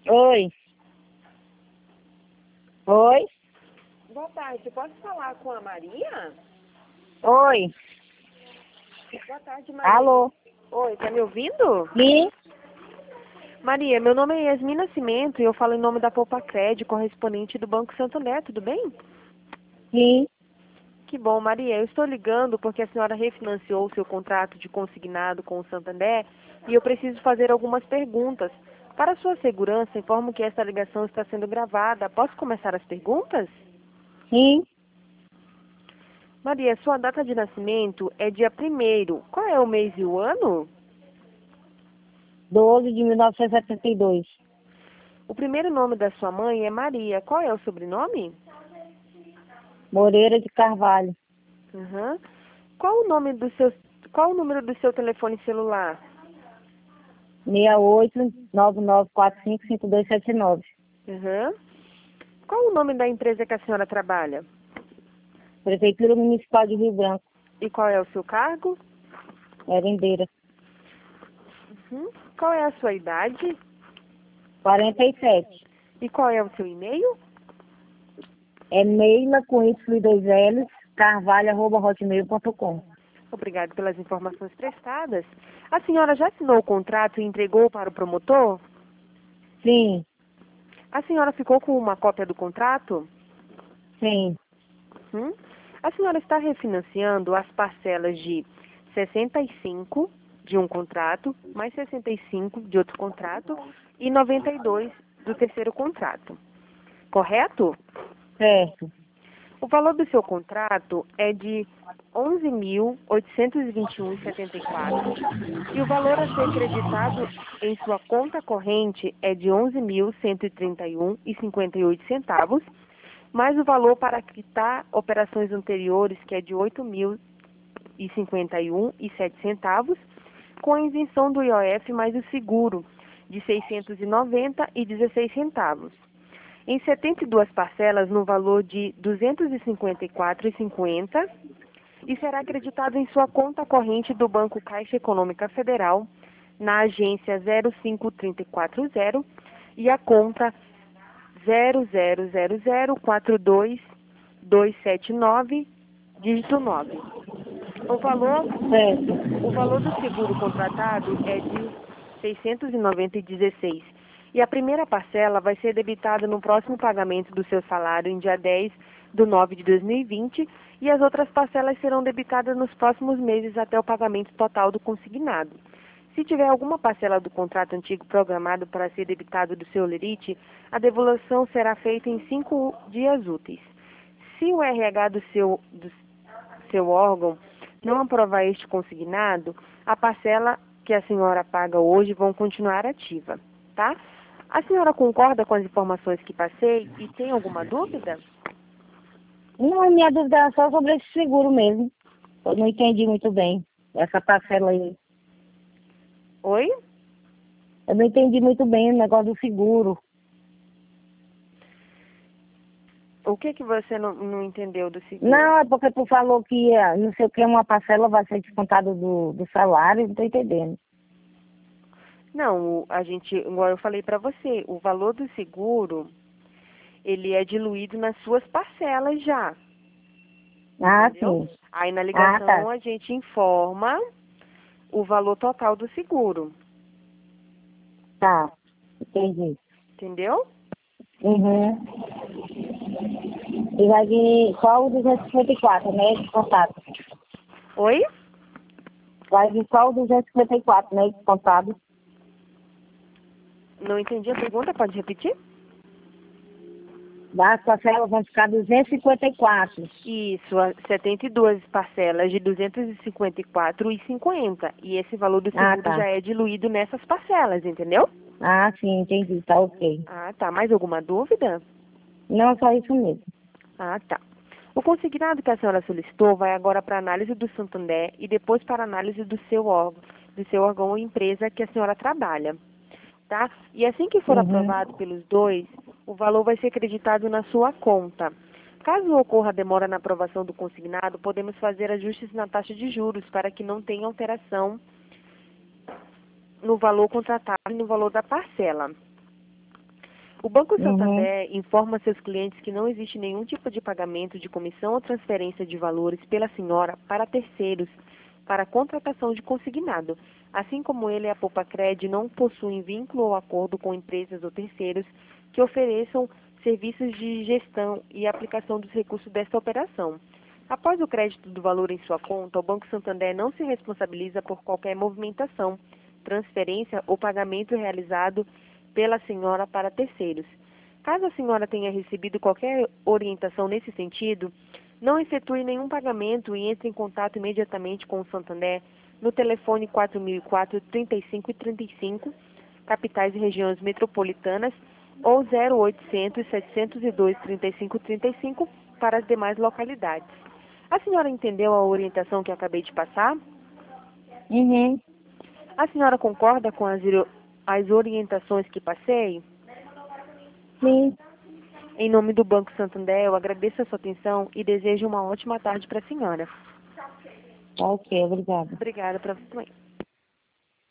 Oi. Oi. Boa tarde, posso falar com a Maria? Oi. Boa tarde, Maria. Alô. Oi, tá me ouvindo? Sim. Maria, meu nome é Yasmin Nascimento e eu falo em nome da Poupa-Cred, correspondente do Banco Santander, tudo bem? Sim. Que bom, Maria. Eu estou ligando porque a senhora refinanciou o seu contrato de consignado com o Santander e eu preciso fazer algumas perguntas. Para sua segurança, informo que esta ligação está sendo gravada. Posso começar as perguntas? Sim. Maria, sua data de nascimento é dia 1º. Qual é o mês e o ano? 12 de 1972. O primeiro nome da sua mãe é Maria. Qual é o sobrenome? Moreira de Carvalho. Uhum. Qual o número do seu telefone celular? 68-9945-5279. Uhum. Qual o nome da empresa que a senhora trabalha? Prefeitura Municipal de Rio Branco. E qual é o seu cargo? Merendeira. Uhum. Qual é a sua idade? 47. E qual é o seu e-mail? É Meila com Y e 2 L's, carvalho@hotmail.com. Obrigado pelas informações prestadas. A senhora já assinou o contrato e entregou para o promotor? Sim. A senhora ficou com uma cópia do contrato? Sim. Uhum. A senhora está refinanciando as parcelas de 65 de um contrato, mais 65 de outro contrato e 92 do terceiro contrato. Correto? Certo. O valor do seu contrato é de 11.821,74 e o valor a ser creditado em sua conta corrente é de 11.131,58, mais o valor para quitar operações anteriores, que é de 8.051,07, com a isenção do IOF mais o seguro, de 690,16 centavos. Em 72 parcelas no valor de 254,50 e será acreditado em sua conta corrente do Banco Caixa Econômica Federal, na agência 05340 e a conta 000042279, dígito 9. Certo. O valor do seguro contratado é de 690,16 e a primeira parcela vai ser debitada no próximo pagamento do seu salário em dia 10/9 de 2020 e as outras parcelas serão debitadas nos próximos meses até o pagamento total do consignado. Se tiver alguma parcela do contrato antigo programado para ser debitado do seu lerite, a devolução será feita em 5 dias úteis. Se o RH do seu órgão não aprovar este consignado, a parcela que a senhora paga hoje vão continuar ativa, tá? A senhora concorda com as informações que passei e tem alguma dúvida? Não, minha dúvida é só sobre esse seguro mesmo. Eu não entendi muito bem essa parcela aí. Oi? Eu não entendi muito bem o negócio do seguro. O que você não entendeu do seguro? Não, é porque tu falou que não sei o que, uma parcela vai ser descontada do salário, não tô entendendo. Não, igual eu falei para você, o valor do seguro, ele é diluído nas suas parcelas já, Ah, entendeu? sim. Aí na Ah, ligação tá. a gente informa o valor total do seguro, Tá. Entendi. entendeu? Uhum. E vai vir só o 254, né? Descontado. Oi? Vai vir só o 254, né? Descontado. Não entendi a pergunta, pode repetir? Das parcelas vão ficar 254. Isso, 72 parcelas de 254,50. E esse valor do Ah, seguro tá. já é diluído nessas parcelas, entendeu? Ah, sim, entendi. Tá ok. Ah, tá. Mais alguma dúvida? Não, só isso mesmo. Ah, tá. O consignado que a senhora solicitou vai agora para análise do Santander e depois para análise do seu órgão ou empresa que a senhora trabalha, tá? E assim que for Uhum. aprovado pelos dois, o valor vai ser creditado na sua conta. Caso ocorra demora na aprovação do consignado, podemos fazer ajustes na taxa de juros para que não tenha alteração no valor contratado e no valor da parcela. O Banco Santander informa seus clientes que não existe nenhum tipo de pagamento de comissão ou transferência de valores pela senhora para terceiros para contratação de consignado. Assim como ele e a Poupa-Cred não possuem vínculo ou acordo com empresas ou terceiros que ofereçam serviços de gestão e aplicação dos recursos desta operação. Após o crédito do valor em sua conta, o Banco Santander não se responsabiliza por qualquer movimentação, transferência ou pagamento realizado pela senhora para terceiros. Caso a senhora tenha recebido qualquer orientação nesse sentido, não efetue nenhum pagamento e entre em contato imediatamente com o Santander no telefone 4004-3535, capitais e regiões metropolitanas, ou 0800-702-3535 para as demais localidades. A senhora entendeu a orientação que acabei de passar? Uhum. A senhora concorda com as orientações que passei? Sim. Em nome do Banco Santander, eu agradeço a sua atenção e desejo uma ótima tarde para a senhora. Tá ok, obrigada. Obrigada para você também.